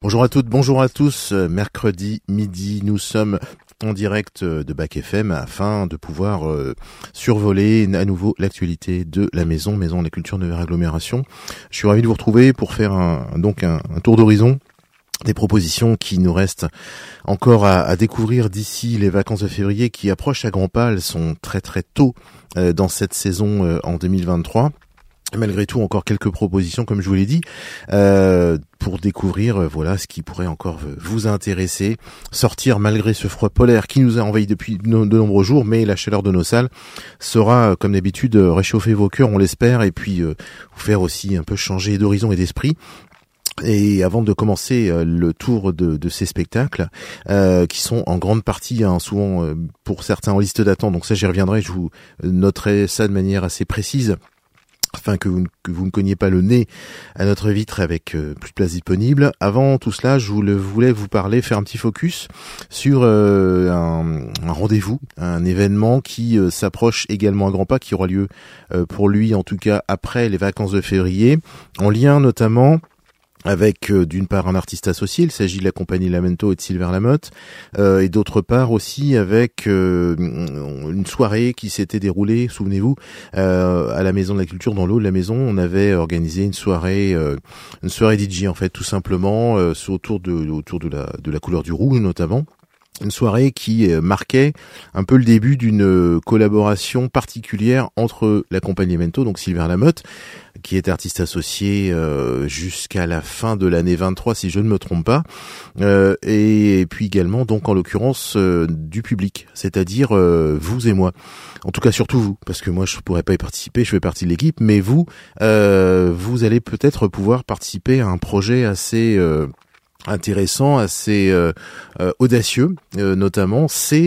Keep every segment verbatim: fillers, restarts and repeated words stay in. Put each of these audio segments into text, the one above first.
Bonjour à toutes, bonjour à tous. Mercredi midi, nous sommes en direct de Bac F M afin de pouvoir euh, survoler à nouveau l'actualité de la maison, Maison de la Culture de Agglomération. Je suis ravi de vous retrouver pour faire un, donc un, un tour d'horizon des propositions qui nous restent encore à, à découvrir d'ici les vacances de février qui approchent à grands pas. Elles sont très très tôt euh, dans cette saison euh, en deux mille vingt-trois. Malgré tout, encore quelques propositions, comme je vous l'ai dit, euh, pour découvrir euh, voilà ce qui pourrait encore vous intéresser. Sortir malgré ce froid polaire qui nous a envahi depuis de, de nombreux jours, mais la chaleur de nos salles sera, comme d'habitude, réchauffer vos cœurs, on l'espère, et puis euh, vous faire aussi un peu changer d'horizon et d'esprit. Et avant de commencer euh, le tour de, de ces spectacles, euh, qui sont en grande partie, hein, souvent euh, pour certains en liste d'attente, donc ça j'y reviendrai, je vous noterai ça de manière assez précise, afin que vous, que vous ne cogniez pas le nez à notre vitre avec euh, plus de place disponible. Avant tout cela, je voulais, voulais vous parler, faire un petit focus sur euh, un, un rendez-vous, un événement qui euh, s'approche également à grands pas, qui aura lieu euh, pour lui en tout cas après les vacances de février, en lien notamment avec euh, d'une part un artiste associé, il s'agit de la compagnie Lamento et de Silver Lamotte, euh, et d'autre part aussi avec euh, une soirée qui s'était déroulée, souvenez-vous, euh, à la Maison de la Culture, dans le haut de la maison. On avait organisé une soirée, euh, une soirée D J en fait, tout simplement, euh, autour de autour de la de la couleur du rouge notamment. Une soirée qui marquait un peu le début d'une collaboration particulière entre la compagnie Lamento, donc Silver Lamotte, qui est artiste associé euh, jusqu'à la fin de l'année vingt-trois, si je ne me trompe pas, euh, et, et puis également, donc en l'occurrence, euh, du public, c'est-à-dire euh, vous et moi. En tout cas, surtout vous, parce que moi, je pourrais pas y participer, je fais partie de l'équipe, mais vous, euh, vous allez peut-être pouvoir participer à un projet assez... Euh, intéressant, assez euh, euh, audacieux, euh, notamment, c'est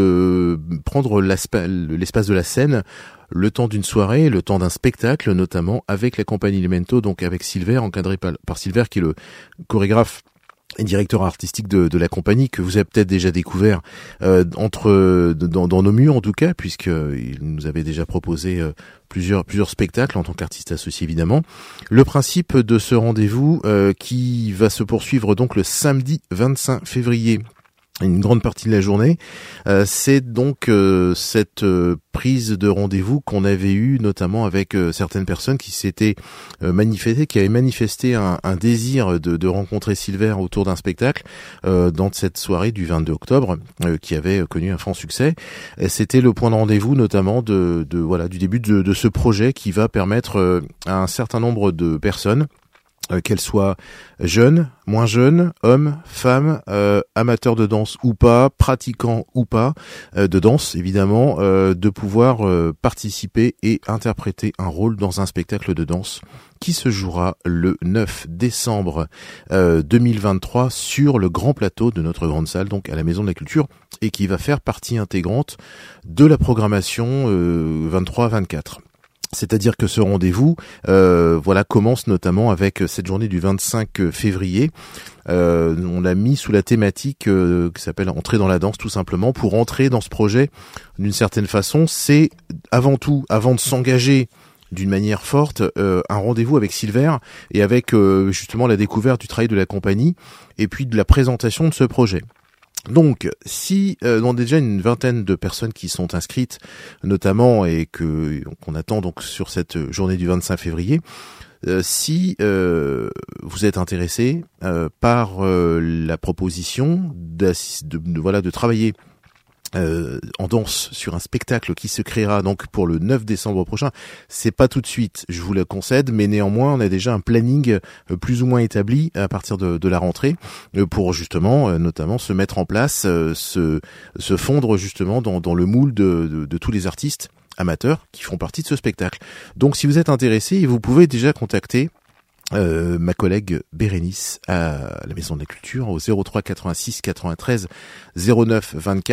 de prendre l'espace de la scène le temps d'une soirée, le temps d'un spectacle, notamment avec la compagnie Lamento, donc avec Silver, encadré par, par Silver, qui est le chorégraphe et directeur artistique de, de la compagnie, que vous avez peut-être déjà découvert euh, entre dans, dans nos murs en tout cas, puisqu'il nous avait déjà proposé euh, plusieurs plusieurs spectacles en tant qu'artiste associé évidemment. Le principe de ce rendez-vous euh, qui va se poursuivre donc le samedi vingt-cinq février, une grande partie de la journée, euh, c'est donc euh, cette euh, prise de rendez-vous qu'on avait eue notamment avec euh, certaines personnes qui s'étaient euh, manifestées, qui avaient manifesté un, un désir de, de rencontrer Silver autour d'un spectacle euh, dans cette soirée du vingt-deux octobre, euh, qui avait connu un franc succès. Et c'était le point de rendez-vous notamment de, de voilà du début de, de ce projet qui va permettre euh, à un certain nombre de personnes, Euh, qu'elles soient jeunes, moins jeunes, hommes, femmes, euh, amateurs de danse ou pas, pratiquants ou pas, euh, de danse évidemment, euh, de pouvoir euh, participer et interpréter un rôle dans un spectacle de danse qui se jouera le neuf décembre euh, deux mille vingt-trois sur le grand plateau de notre grande salle, donc à la Maison de la Culture, et qui va faire partie intégrante de la programmation euh, vingt-trois vingt-quatre. C'est-à-dire que ce rendez-vous, euh, voilà, commence notamment avec cette journée du vingt-cinq février. Euh, on l'a mis sous la thématique euh, qui s'appelle Entrer dans la danse, tout simplement, pour entrer dans ce projet d'une certaine façon. C'est avant tout, avant de s'engager d'une manière forte, euh, un rendez-vous avec Silver et avec euh, justement la découverte du travail de la compagnie et puis de la présentation de ce projet. Donc, si euh, on a déjà une vingtaine de personnes qui sont inscrites, notamment, et que qu'on attend donc sur cette journée du vingt-cinq février, euh, si euh, vous êtes intéressé euh, par euh, la proposition de, de voilà de travailler Euh, en danse sur un spectacle qui se créera donc pour le neuf décembre prochain, c'est pas tout de suite, je vous le concède, mais néanmoins on a déjà un planning euh, plus ou moins établi à partir de, de la rentrée euh, pour justement euh, notamment se mettre en place, euh, se, se fondre justement dans, dans le moule de, de, de tous les artistes amateurs qui font partie de ce spectacle. Donc si vous êtes intéressé, vous pouvez déjà contacter Euh, ma collègue Bérénice à la Maison de la Culture au zéro trois quatre-vingt-six quatre-vingt-treize zéro neuf vingt-quatre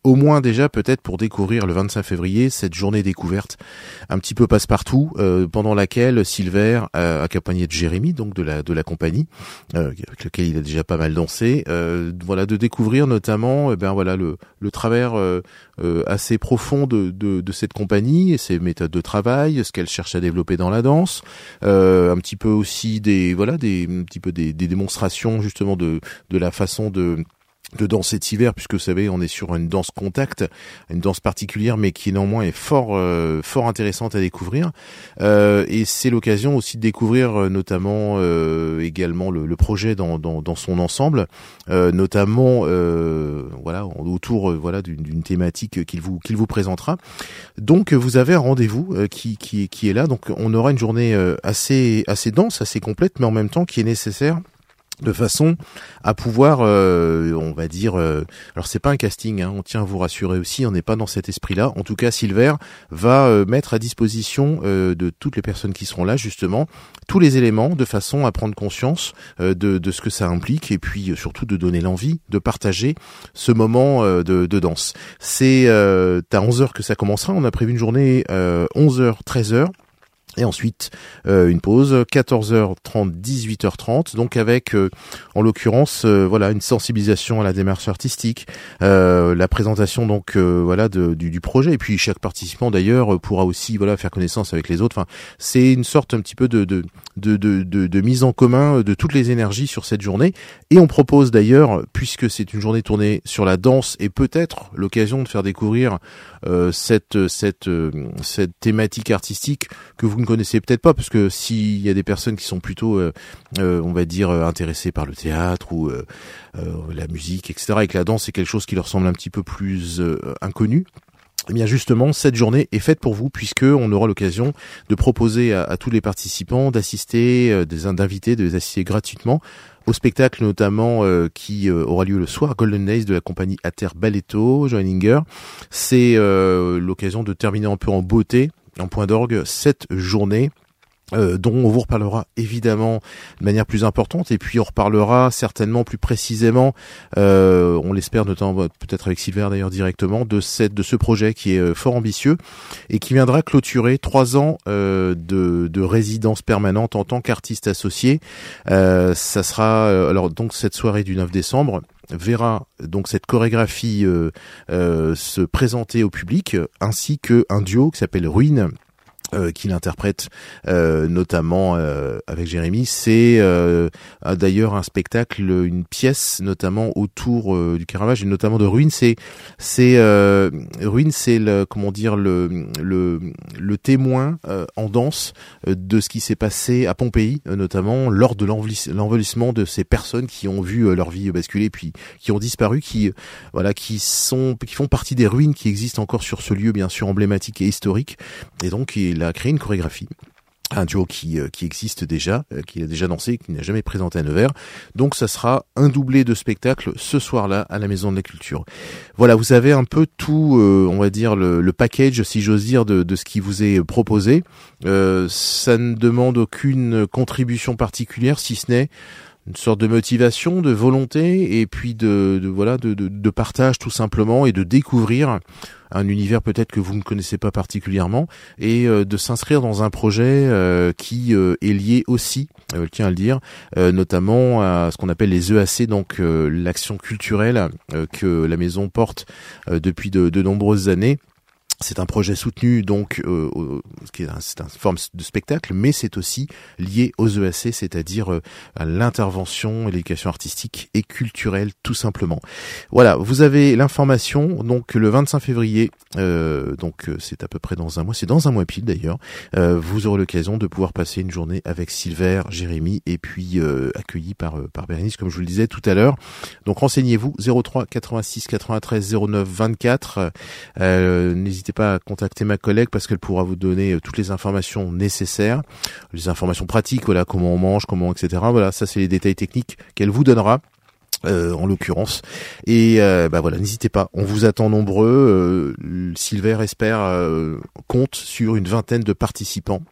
au moins déjà peut-être pour découvrir le vingt-cinq février cette journée découverte un petit peu passe-partout, euh, pendant laquelle Silver, euh, accompagné de Jérémy, donc de la de la compagnie, euh, avec lequel il a déjà pas mal dansé, euh, voilà, de découvrir notamment, eh ben voilà, le le travers euh, euh, assez profond de, de de cette compagnie et ses méthodes de travail, ce qu'elle cherche à développer dans la danse, euh, un petit peu aussi des voilà des un petit peu des, des démonstrations justement de de la façon de de danse cet hiver, puisque vous savez, on est sur une danse contact, une danse particulière, mais qui néanmoins est fort, euh, fort intéressante à découvrir. Euh, et c'est l'occasion aussi de découvrir, euh, notamment euh, également le, le projet dans, dans, dans son ensemble, euh, notamment, euh, voilà, autour, euh, voilà, d'une, d'une thématique qu'il vous qu'il vous présentera. Donc, vous avez un rendez-vous euh, qui qui qui est là. Donc, on aura une journée euh, assez assez dense, assez complète, mais en même temps qui est nécessaire, de façon à pouvoir, euh, on va dire, euh, alors c'est pas un casting, hein, on tient à vous rassurer aussi, on n'est pas dans cet esprit-là. En tout cas, Silver va euh, mettre à disposition euh, de toutes les personnes qui seront là, justement, tous les éléments de façon à prendre conscience euh, de, de ce que ça implique et puis euh, surtout de donner l'envie de partager ce moment euh, de, de danse. C'est euh, à onze heures que ça commencera, on a prévu une journée euh, onze heures, treize heures. Et ensuite, euh, une pause, quatorze heures trente, dix-huit heures trente, donc avec, euh, en l'occurrence, euh, voilà, une sensibilisation à la démarche artistique, euh, la présentation donc, euh, voilà, de, du, du projet, et puis chaque participant d'ailleurs pourra aussi, voilà, faire connaissance avec les autres. Enfin, c'est une sorte un petit peu de, de, de, de, de, de mise en commun de toutes les énergies sur cette journée. Et on propose d'ailleurs, puisque c'est une journée tournée sur la danse et peut-être l'occasion de faire découvrir euh, cette, cette, euh, cette thématique artistique que vous ne connaissez peut-être pas, parce que s'il y a des personnes qui sont plutôt, euh, euh, on va dire, euh, intéressées par le théâtre ou euh, euh, la musique, et cetera, et que la danse est quelque chose qui leur semble un petit peu plus euh, inconnu, eh bien justement, cette journée est faite pour vous, puisque on aura l'occasion de proposer à, à tous les participants d'assister, euh, des d'inviter, de les assister gratuitement au spectacle, notamment euh, qui euh, aura lieu le soir, Golden Days de la compagnie Ater Balletto, Johanninger. C'est euh, l'occasion de terminer un peu en beauté, en point d'orgue, cette journée. Euh, dont on vous reparlera évidemment de manière plus importante, et puis on reparlera certainement plus précisément, euh, on l'espère notamment peut-être avec Silver d'ailleurs directement, de cette de ce projet qui est euh, fort ambitieux et qui viendra clôturer trois ans euh, de, de résidence permanente en tant qu'artiste associé. Euh, ça sera euh, alors donc cette soirée du neuf décembre verra donc cette chorégraphie euh, euh, se présenter au public, ainsi que un duo qui s'appelle Ruine, Euh, qui l'interprète euh, notamment euh, avec Jérémy. C'est euh, d'ailleurs un spectacle, une pièce notamment autour euh, du Caravage et notamment de Ruine. C'est c'est euh, Ruine, c'est le comment dire le le le témoin euh, en danse euh, de ce qui s'est passé à Pompéi, euh, notamment lors de l'envahissement de ces personnes qui ont vu euh, leur vie basculer puis qui ont disparu, qui euh, voilà qui sont qui font partie des ruines qui existent encore sur ce lieu bien sûr emblématique et historique. Et donc il a créé une chorégraphie, un duo qui euh, qui existe déjà, euh, qu'il a déjà dansé, qui n'a jamais présenté à Nevers. Donc ça sera un doublé de spectacle ce soir-là à la Maison de la Culture. Voilà, vous avez un peu tout, euh, on va dire le, le package, si j'ose dire, de, de ce qui vous est proposé. Euh, ça ne demande aucune contribution particulière, si ce n'est une sorte de motivation, de volonté, et puis de, de voilà, de, de, de partage tout simplement, et de découvrir un univers peut-être que vous ne connaissez pas particulièrement, et euh, de s'inscrire dans un projet euh, qui euh, est lié aussi, euh, je tiens à le dire, euh, notamment à ce qu'on appelle les E A C, donc euh, l'action culturelle euh, que la maison porte euh, depuis de, de nombreuses années. C'est un projet soutenu, donc euh, euh, c'est une forme de spectacle, mais c'est aussi lié aux E A C, c'est-à-dire euh, à l'intervention et l'éducation artistique et culturelle, tout simplement. Voilà, vous avez l'information. Donc le vingt-cinq février, euh, donc euh, c'est à peu près dans un mois, c'est dans un mois pile d'ailleurs. Euh, vous aurez l'occasion de pouvoir passer une journée avec Silver, Jérémy, et puis euh, accueilli par euh, par Bérénice, comme je vous le disais tout à l'heure. Donc renseignez-vous, zéro trois quatre-vingt-six quatre-vingt-treize zéro neuf vingt-quatre. Euh, n'hésitez pas à contacter ma collègue parce qu'elle pourra vous donner toutes les informations nécessaires, les informations pratiques, voilà, comment on mange, comment, et cetera. Voilà, ça c'est les détails techniques qu'elle vous donnera. Euh, en l'occurrence, et euh, bah voilà, n'hésitez pas, on vous attend nombreux. euh, Silver espère euh, compte sur une vingtaine de participants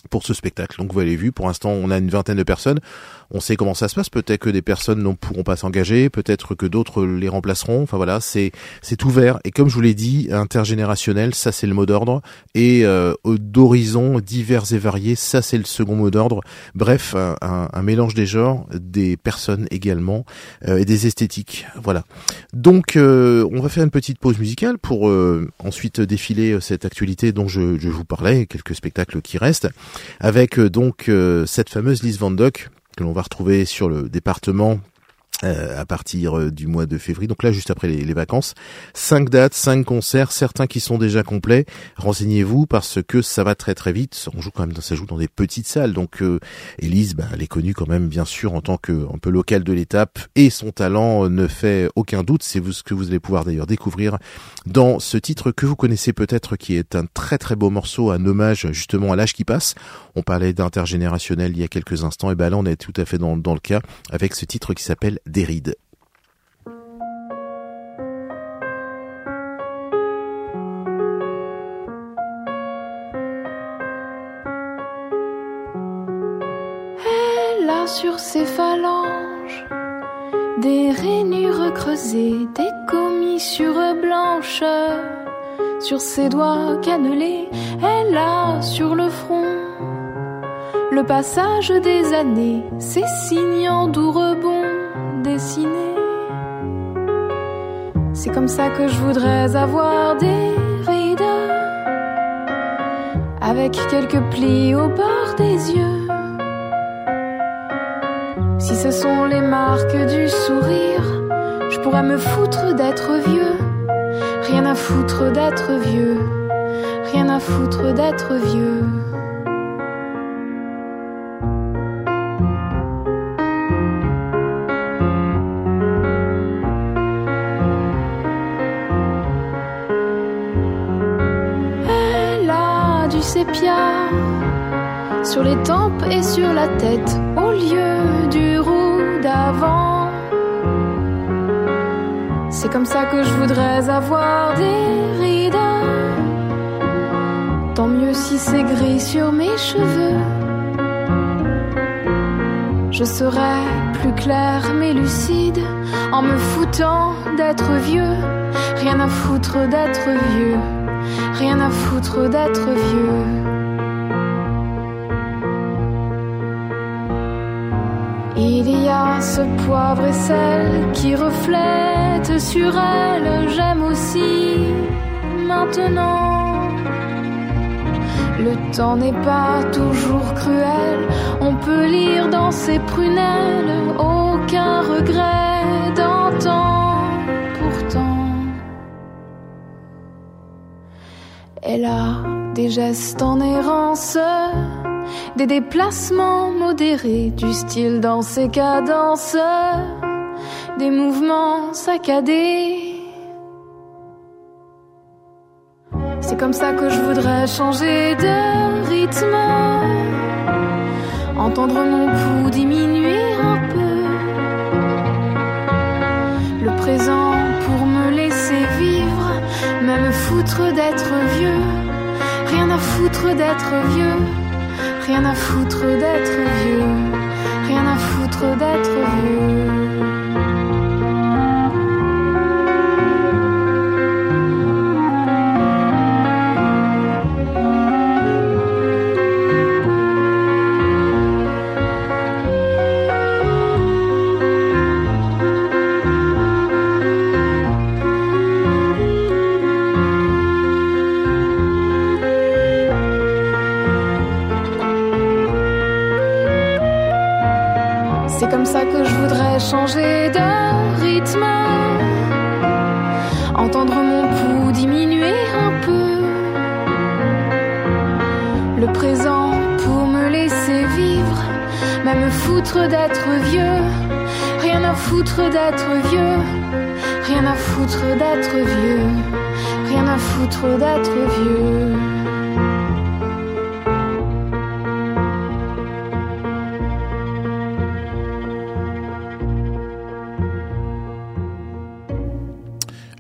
pour ce spectacle. Donc vous l'avez vu, pour l'instant on a une vingtaine de personnes, on sait comment ça se passe, peut-être que des personnes ne pourront pas s'engager, peut-être que d'autres les remplaceront, enfin voilà, c'est c'est ouvert, et comme je vous l'ai dit, intergénérationnel, ça c'est le mot d'ordre, et euh, d'horizons divers et variés, ça c'est le second mot d'ordre. Bref, un, un, un mélange des genres, des personnes également, euh, et des esthétiques, voilà. Donc euh, on va faire une petite pause musicale pour euh, ensuite défiler cette actualité dont je, je vous parlais, quelques spectacles qui restent, avec euh, donc euh, cette fameuse Lise Van Dock que l'on va retrouver sur le département Euh, à partir euh, du mois de février, donc là juste après les, les vacances. Cinq dates, cinq concerts, certains qui sont déjà complets. Renseignez-vous parce que ça va très très vite. On joue quand même, ça joue dans des petites salles. Donc euh, Élise, bah, elle est connue quand même bien sûr en tant que un peu locale de l'étape, et son talent euh, ne fait aucun doute. C'est vous, ce que vous allez pouvoir d'ailleurs découvrir dans ce titre que vous connaissez peut-être, qui est un très très beau morceau, un hommage justement à l'âge qui passe. On parlait d'intergénérationnel il y a quelques instants, et ben là on est tout à fait dans, dans le cas avec ce titre qui s'appelle Des rides. Elle a sur ses phalanges des rainures creusées, des commissures blanches. Sur ses doigts cannelés, elle a sur le front le passage des années, ses signes en doux rebond dessinés. C'est comme ça que je voudrais avoir des rides, avec quelques plis au bord des yeux. Si ce sont les marques du sourire, je pourrais me foutre d'être vieux. Rien à foutre d'être vieux, rien à foutre d'être vieux. Sépia sur les tempes et sur la tête, au lieu du roux d'avant. C'est comme ça que je voudrais avoir des rides. Tant mieux si c'est gris sur mes cheveux. Je serais plus claire mais lucide en me foutant d'être vieux. Rien à foutre d'être vieux, rien à foutre d'être vieux. Il y a ce poivre et sel qui reflète sur elle. J'aime aussi maintenant. Le temps n'est pas toujours cruel. On peut lire dans ses prunelles aucun regret d'antan. Pourtant, elle a des gestes en errance, des déplacements modérés, du style dans ses cadences, des mouvements saccadés. C'est comme ça que je voudrais changer de rythme, entendre mon pouls diminuer un peu, le présent pour me laisser vivre, même foutre d'être vieux. Rien à foutre d'être vieux, rien à foutre d'être vieux, rien à foutre d'être vieux. C'est comme ça que je voudrais changer de rythme, entendre mon pouls diminuer un peu, le présent pour me laisser vivre, même foutre d'être vieux. Rien à foutre d'être vieux, rien à foutre d'être vieux, rien à foutre d'être vieux.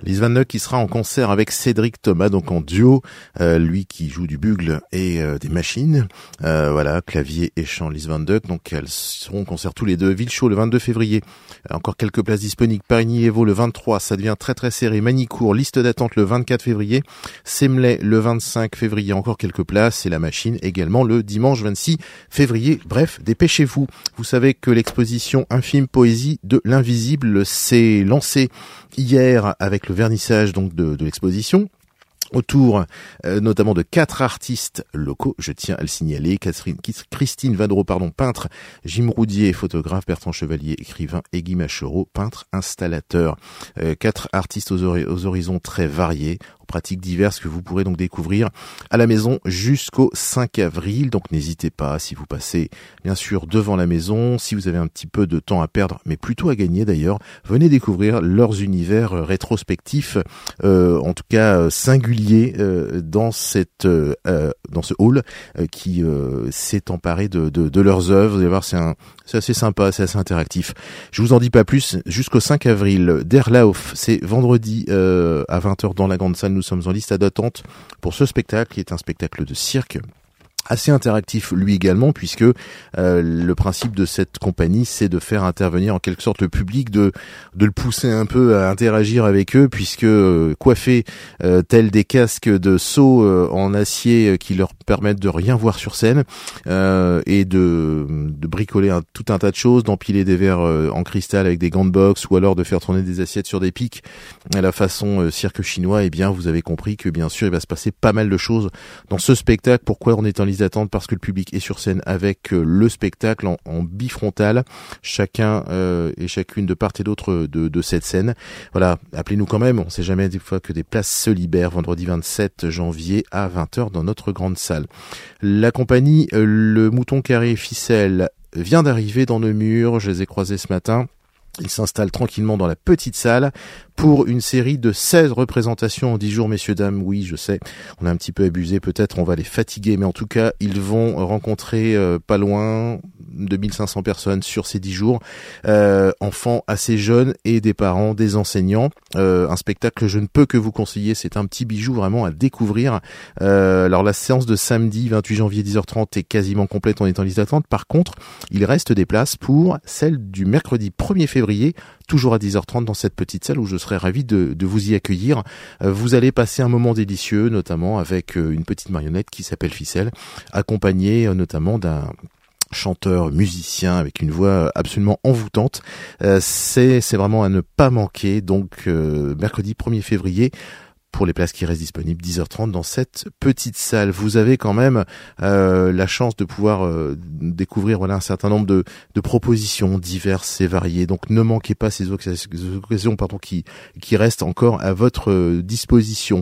Lise Van Dyck qui sera en concert avec Cédric Thomas, donc en duo, euh, lui qui joue du bugle et euh, des machines, euh, voilà, clavier et chant Lise Van Dyck, donc elles seront en concert tous les deux. Villechaud le vingt-deux février, encore quelques places disponibles. Parigny-Évaux le vingt-trois, ça devient très très serré. Magny-Cours, liste d'attente le vingt-quatre février. Semley le vingt-cinq février, encore quelques places, et la machine également le dimanche vingt-six février. Bref, dépêchez-vous. Vous savez que l'exposition Infime Poésie de l'Invisible s'est lancée hier avec le vernissage donc de, de l'exposition. Autour euh, notamment de quatre artistes locaux, je tiens à le signaler, Catherine, Christine Vadreau, pardon, peintre, Jim Roudier, photographe, Bertrand Chevalier, écrivain, et Guy Machereau, peintre, installateur. Euh, quatre artistes aux, ori- aux horizons très variés, aux pratiques diverses que vous pourrez donc découvrir à la maison jusqu'au cinq avril. Donc n'hésitez pas, si vous passez bien sûr devant la maison, si vous avez un petit peu de temps à perdre, mais plutôt à gagner d'ailleurs, venez découvrir leurs univers rétrospectifs, euh, en tout cas singuliers, Euh, dans cette euh, dans ce hall euh, qui euh, s'est emparé de, de, de leurs œuvres. Vous allez voir, c'est un c'est assez sympa, c'est assez interactif. Je vous en dis pas plus. Jusqu'au cinq avril, Der Lauf, c'est vendredi euh, à vingt heures dans la grande salle. Nous sommes en liste d'attente pour ce spectacle qui est un spectacle de cirque. Assez interactif lui également, puisque euh, le principe de cette compagnie, c'est de faire intervenir en quelque sorte le public, de de le pousser un peu à interagir avec eux, puisque euh, coiffés euh, tels des casques de saut euh, en acier euh, qui leur permettent de rien voir sur scène, euh, et de de bricoler un, tout un tas de choses, d'empiler des verres euh, en cristal avec des gants de boxe, ou alors de faire tourner des assiettes sur des pics à la façon euh, cirque chinois. Eh bien, vous avez compris que bien sûr, il va se passer pas mal de choses dans ce spectacle. Pourquoi on est en liste d'attente? Parce que le public est sur scène avec euh, le spectacle en, en bifrontal, chacun euh, et chacune de part et d'autre de, de cette scène. Voilà, appelez-nous quand même, on sait jamais des fois que des places se libèrent, vendredi vingt-sept janvier à vingt heures dans notre grande salle. La compagnie euh, Le Mouton Carré Ficelle vient d'arriver dans Nemours, je les ai croisés ce matin. Ils s'installent tranquillement dans la petite salle pour une série de seize représentations en dix jours, messieurs, dames. Oui, je sais, on a un petit peu abusé, peut-être on va les fatiguer, mais en tout cas, ils vont rencontrer euh, pas loin de mille cinq cents personnes sur ces dix jours, euh, enfants assez jeunes et des parents, des enseignants. Euh, un spectacle que je ne peux que vous conseiller, c'est un petit bijou vraiment à découvrir. Euh, alors la séance de samedi vingt-huit janvier dix heures trente est quasiment complète, on est en liste d'attente. Par contre, il reste des places pour celle du mercredi premier février, toujours à dix heures trente dans cette petite salle où je serai ravi de, de vous y accueillir. Euh, vous allez passer un moment délicieux, notamment avec euh, une petite marionnette qui s'appelle Ficelle, accompagnée euh, notamment d'un chanteur, musicien avec une voix absolument envoûtante. Euh, c'est, c'est vraiment à ne pas manquer. Donc euh, mercredi premier février, pour les places qui restent disponibles, dix heures trente dans cette petite salle. Vous avez quand même euh, la chance de pouvoir euh, découvrir voilà un certain nombre de, de propositions diverses et variées. Donc ne manquez pas ces occasions pardon, qui, qui restent encore à votre disposition.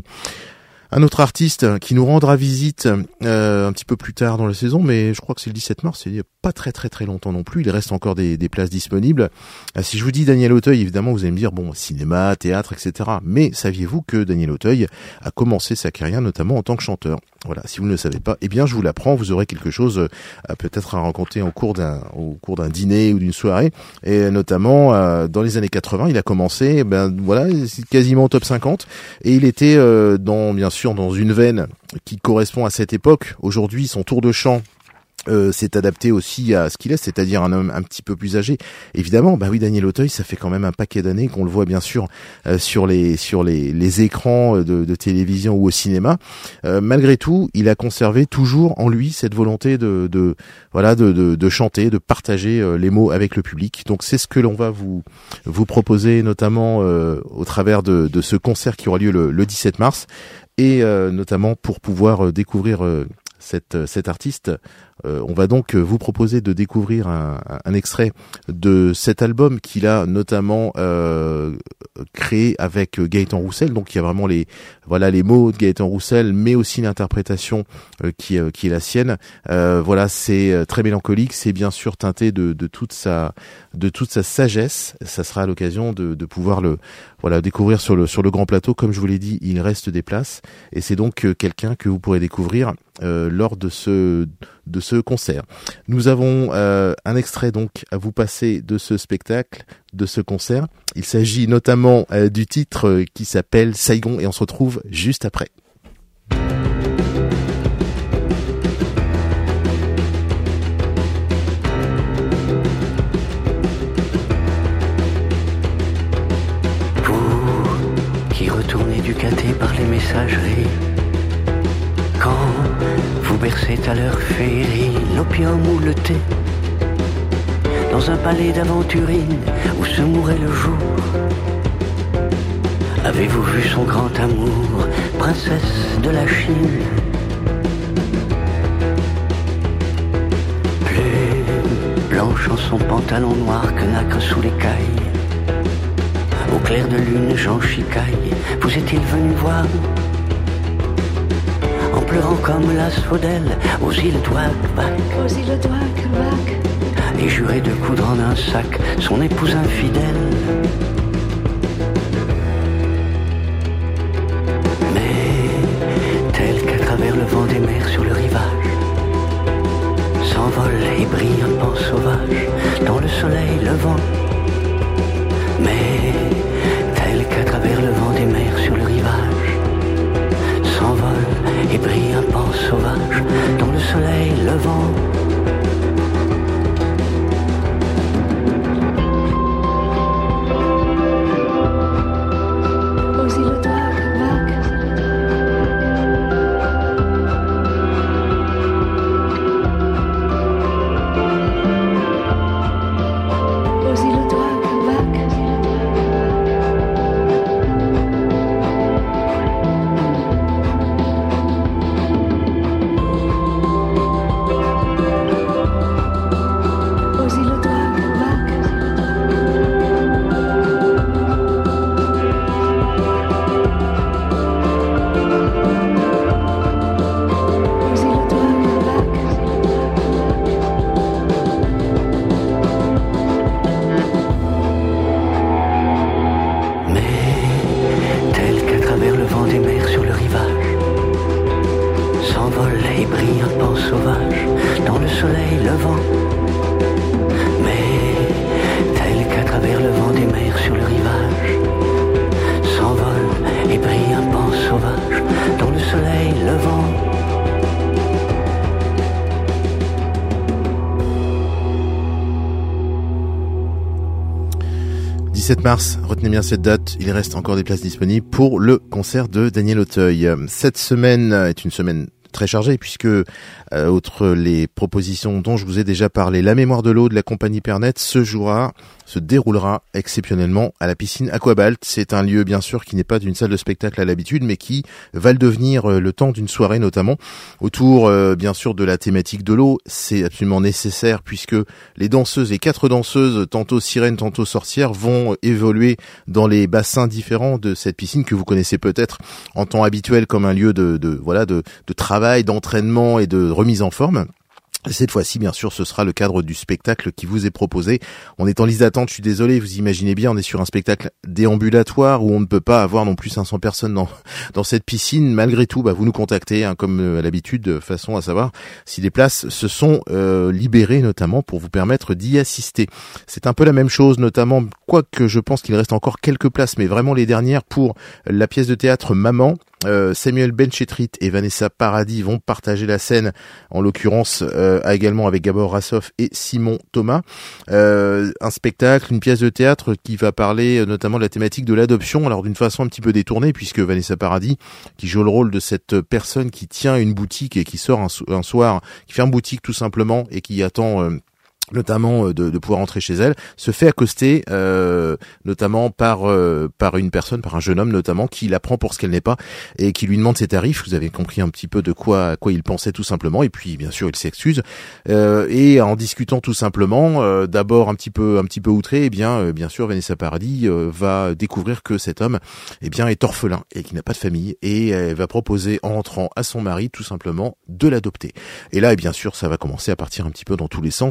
Un autre artiste qui nous rendra visite euh, un petit peu plus tard dans la saison, mais je crois que c'est le dix-sept mars, c'est pas très très très longtemps non plus. Il reste encore des, des places disponibles. Euh, si je vous dis Daniel Auteuil, évidemment vous allez me dire bon, cinéma, théâtre, et cetera. Mais saviez-vous que Daniel Auteuil a commencé sa carrière notamment en tant que chanteur? Voilà, si vous ne le savez pas, eh bien je vous l'apprends. Vous aurez quelque chose euh, peut-être à raconter au cours d'un au cours d'un dîner ou d'une soirée. Et notamment euh, dans les années quatre-vingts, il a commencé, ben voilà, c'est quasiment top cinquante, et il était euh, dans bien sûr dans une veine qui correspond à cette époque. Aujourd'hui, son tour de chant Euh, c'est adapté aussi à ce qu'il est, c'est-à-dire un homme un petit peu plus âgé. Évidemment, bah oui, Daniel Auteuil, ça fait quand même un paquet d'années qu'on le voit bien sûr euh, sur les sur les, les écrans de, de télévision ou au cinéma. Euh, malgré tout, il a conservé toujours en lui cette volonté de, de voilà de, de, de chanter, de partager euh, les mots avec le public. Donc c'est ce que l'on va vous vous proposer notamment euh, au travers de, de ce concert qui aura lieu le, le dix-sept mars, et euh, notamment pour pouvoir euh, découvrir euh, cette cet artiste. Euh, on va donc vous proposer de découvrir un, un extrait de cet album qu'il a notamment euh, créé avec Gaëtan Roussel. Donc il y a vraiment les voilà les mots de Gaëtan Roussel, mais aussi l'interprétation euh, qui euh, qui est la sienne. Euh, voilà, c'est très mélancolique, c'est bien sûr teinté de de toute sa de toute sa sagesse. Ça sera à l'occasion de de pouvoir le voilà découvrir sur le sur le grand plateau. Comme je vous l'ai dit, il reste des places, et c'est donc quelqu'un que vous pourrez découvrir euh, lors de ce de ce concert. Nous avons euh, un extrait donc à vous passer de ce spectacle, de ce concert. Il s'agit notamment euh, du titre euh, qui s'appelle Saigon et on se retrouve juste après. Retourné du caté par les messageries, quand vous bercez à leur féerie l'opium ou le thé, dans un palais d'aventurine où se mourait le jour, avez-vous vu son grand amour, princesse de la Chine? Plus blanche en son pantalon noir que nacre sous l'écaille. Au clair de lune, Jean Chicaille, vous est-il venu voir? En pleurant comme l'asphodèle, aux îles d'Ouakbak, aux îles d'Ouakbak, et juré de coudre en un sac son épouse infidèle. Mais, tel qu'à travers le vent des mers sur le rivage, s'envole et brille un pan sauvage dans le soleil levant. Mais, tel qu'à travers le vent des mers sur le rivage, s'envole et brille un pan sauvage dans le soleil levant. aux îles d'Ouakbak, aux îles d'Ouakbak. dix-sept mars, retenez bien cette date, il reste encore des places disponibles pour le concert de Daniel Auteuil. Cette semaine est une semaine très chargée puisque, euh, outre les propositions dont je vous ai déjà parlé, la mémoire de l'eau de la compagnie Pernet se jouera, se déroulera exceptionnellement à la piscine Aquabalt. C'est un lieu bien sûr qui n'est pas d'une salle de spectacle à l'habitude, mais qui va le devenir euh, le temps d'une soirée notamment, autour euh, bien sûr de la thématique de l'eau. C'est absolument nécessaire puisque les danseuses, les quatre danseuses, tantôt sirènes, tantôt sorcières, vont évoluer dans les bassins différents de cette piscine que vous connaissez peut-être en temps habituel comme un lieu de, de voilà de, de travail, d'entraînement et de remise en forme. Cette fois-ci, bien sûr, ce sera le cadre du spectacle qui vous est proposé. On est en liste d'attente, je suis désolé, vous imaginez bien, on est sur un spectacle déambulatoire où on ne peut pas avoir non plus cinq cents personnes dans dans cette piscine. Malgré tout, bah, vous nous contactez, hein, comme à l'habitude, de façon à savoir si des places se sont euh, libérées, notamment pour vous permettre d'y assister. C'est un peu la même chose, notamment, quoique je pense qu'il reste encore quelques places, mais vraiment les dernières pour la pièce de théâtre Maman. Euh, Samuel Benchetrit et Vanessa Paradis vont partager la scène, en l'occurrence euh, également avec Gabor Rassoff et Simon Thomas. Euh, un spectacle, une pièce de théâtre qui va parler euh, notamment de la thématique de l'adoption, alors d'une façon un petit peu détournée, puisque Vanessa Paradis, qui joue le rôle de cette personne qui tient une boutique et qui sort un, so- un soir, qui ferme boutique tout simplement et qui attend... Euh, notamment de, de pouvoir entrer chez elle, se fait accoster euh, notamment par euh, par une personne, par un jeune homme notamment, qui la prend pour ce qu'elle n'est pas et qui lui demande ses tarifs. Vous avez compris un petit peu de quoi à quoi il pensait tout simplement, et puis bien sûr il s'excuse euh, et en discutant tout simplement, euh, d'abord un petit peu un petit peu outré, et eh bien euh, bien sûr Vanessa Paradis euh, va découvrir que cet homme eh bien est orphelin et qui n'a pas de famille, et elle va proposer en rentrant à son mari tout simplement de l'adopter. Et là, et bien sûr, ça va commencer à partir un petit peu dans tous les sens, et malgré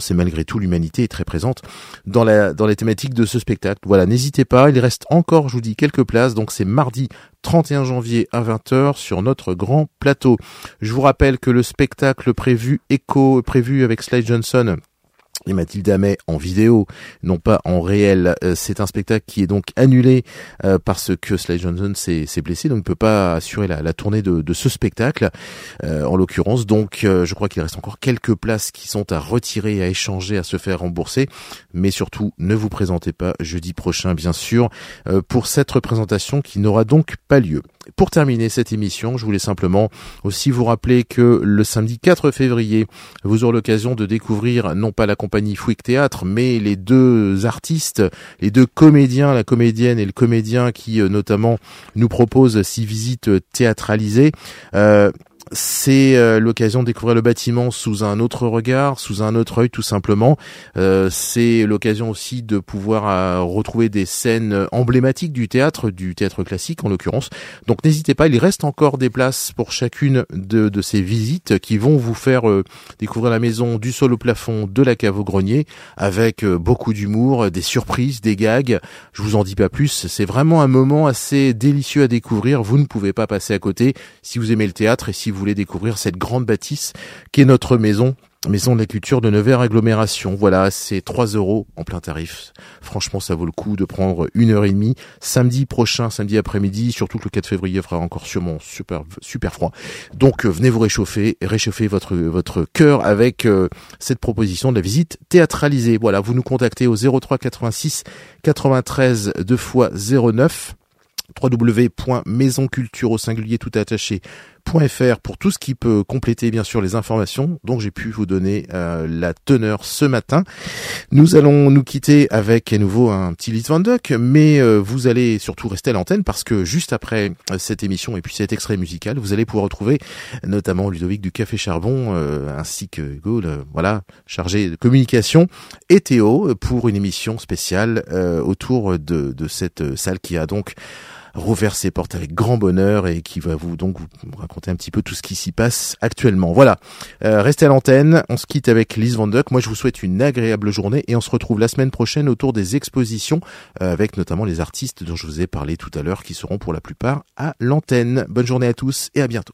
tout, l'humanité est très présente dans la dans les thématiques de ce spectacle. Voilà, n'hésitez pas, il reste encore, je vous dis, quelques places, donc c'est mardi trente et un janvier à vingt heures sur notre grand plateau. Je vous rappelle que le spectacle prévu Echo, prévu avec Sly Johnson et Mathilde Amet en vidéo, non pas en réel, euh, c'est un spectacle qui est donc annulé euh, parce que Sly Johnson s'est, s'est blessé, donc ne peut pas assurer la, la tournée de, de ce spectacle, euh, en l'occurrence. Donc euh, je crois qu'il reste encore quelques places qui sont à retirer, à échanger, à se faire rembourser, mais surtout ne vous présentez pas jeudi prochain, bien sûr, euh, pour cette représentation qui n'aura donc pas lieu. Pour terminer cette émission, je voulais simplement aussi vous rappeler que le samedi quatre février, vous aurez l'occasion de découvrir non pas la compagnie Fouic Théâtre, mais les deux artistes, les deux comédiens, la comédienne et le comédien qui euh, notamment nous proposent six visites théâtralisées. Euh, C'est euh, l'occasion de découvrir le bâtiment sous un autre regard, sous un autre œil tout simplement. Euh, c'est l'occasion aussi de pouvoir euh, retrouver des scènes emblématiques du théâtre, du théâtre classique en l'occurrence. Donc n'hésitez pas, il reste encore des places pour chacune de, de ces visites qui vont vous faire euh, découvrir la maison du sol au plafond, de la cave au grenier, avec euh, beaucoup d'humour, des surprises, des gags. Je vous en dis pas plus, c'est vraiment un moment assez délicieux à découvrir. Vous ne pouvez pas passer à côté si vous aimez le théâtre et si vous voulez découvrir cette grande bâtisse qui est notre maison, maison de la culture de Nevers Agglomération. Voilà, c'est trois euros en plein tarif. Franchement, ça vaut le coup de prendre une heure et demie. Samedi prochain, samedi après-midi, surtout que le quatre février fera encore sûrement super, super froid. Donc, euh, venez vous réchauffer, réchauffer votre, votre cœur avec euh, cette proposition de la visite théâtralisée. Voilà, vous nous contactez au zéro trois quatre-vingt-six quatre-vingt-treize deux fois zéro neuf w w w point maison culture au singulier tout attaché point f r pour tout ce qui peut compléter bien sûr les informations dont j'ai pu vous donner euh, la teneur ce matin. Nous allons nous quitter avec à nouveau un petit Lise Van Duck, mais euh, vous allez surtout rester à l'antenne parce que juste après euh, cette émission et puis cet extrait musical, vous allez pouvoir retrouver notamment Ludovic du Café Charbon euh, ainsi que Hugo, le, voilà, chargé de communication, et Théo pour une émission spéciale euh, autour de, de cette salle qui a donc rouvert ses portes avec grand bonheur et qui va vous donc vous raconter un petit peu tout ce qui s'y passe actuellement. Voilà, euh, restez à l'antenne, on se quitte avec Lise Van Duck. Moi je vous souhaite une agréable journée et on se retrouve la semaine prochaine autour des expositions euh, avec notamment les artistes dont je vous ai parlé tout à l'heure qui seront pour la plupart à l'antenne. Bonne journée à tous et à bientôt.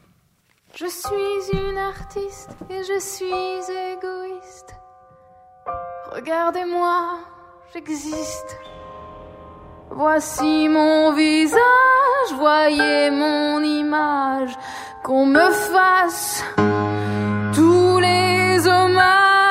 Je suis une artiste et je suis égoïste. Regardez-moi, j'existe. Voici mon visage, voyez mon image, qu'on me fasse tous les hommages.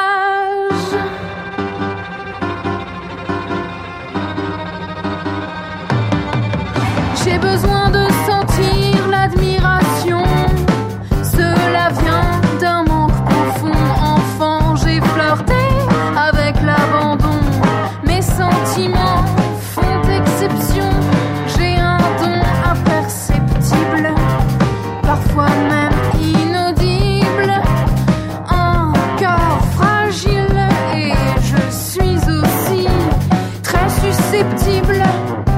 J'ai besoin de sentir l'admiration, cela vient d'un manque profond. Enfant, j'ai flirté avec l'abandon, mes sentiments exception, j'ai un don imperceptible, parfois même inaudible, un cœur fragile et je suis aussi très susceptible.